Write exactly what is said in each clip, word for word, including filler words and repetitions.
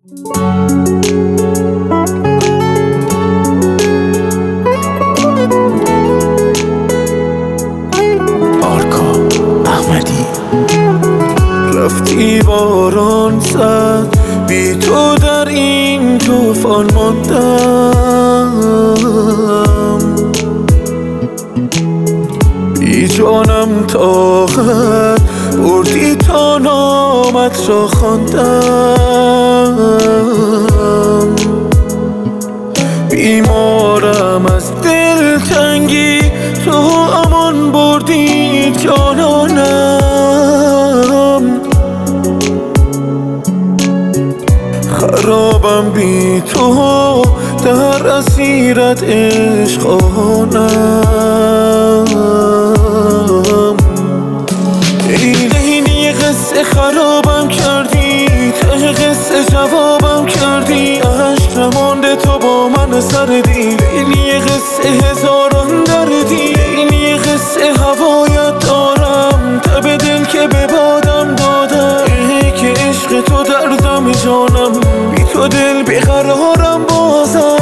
آرکا احمدی. رفتی باران زد، بی تو در این طوفان ماندم، بی جانم طاقت بردی تا نامت را خواندم. بیمارم از دلتنگی، تو امان بردی جانانم. خرابم بی تو در اسیرت عشقانم. ای لیلی قصه خرابم کردی، ته قصه جوابم کردی، عشق نمانده تو با من سر دی. لیلی قصه هزاران دردی، لیلی قصه هوایت دارم، تب دل که به بادم دادم. ای که عشق تو دردم جانم، بی تو دل بیقرارم بازم.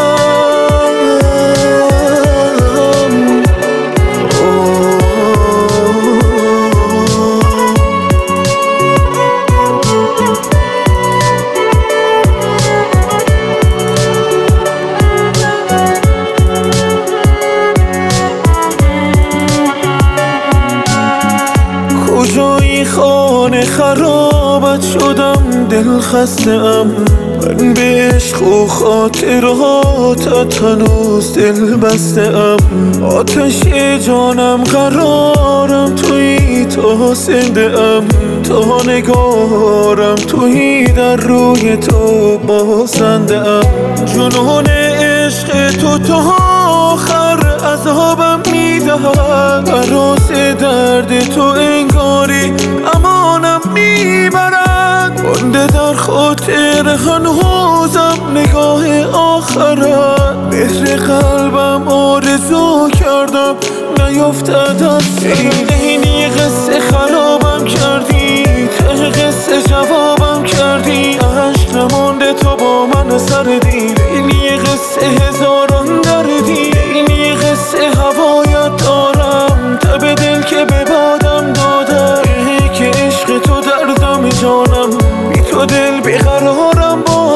کجایی خانه خرابت شدم، دل خسته ام من به عشق و خاطراتت، هنوز دل بسته ام. آتش جانم قرارم تویی، تا زنده ام تا نگارم تویی، در روی تو بازنده ام. جنون عشق تو تا آخر عذابم میدهد، عروس درد تو انگاری امانم میبرد. مانده در خاطر هنوزم نگاه آخرت، مهر قلبم آرزو کردم نیفتد از سر. لیلی قصه خرابم کردی، ته قصه جوابم کردی، عشق نمانده تو با من سر دی. لیلی قصه هزاران دردی، لیلی قصه هوایت دارم، تب دل که به بادم دادم. ای که عشق تو دردم جانم، بی تو دل بیقرارم با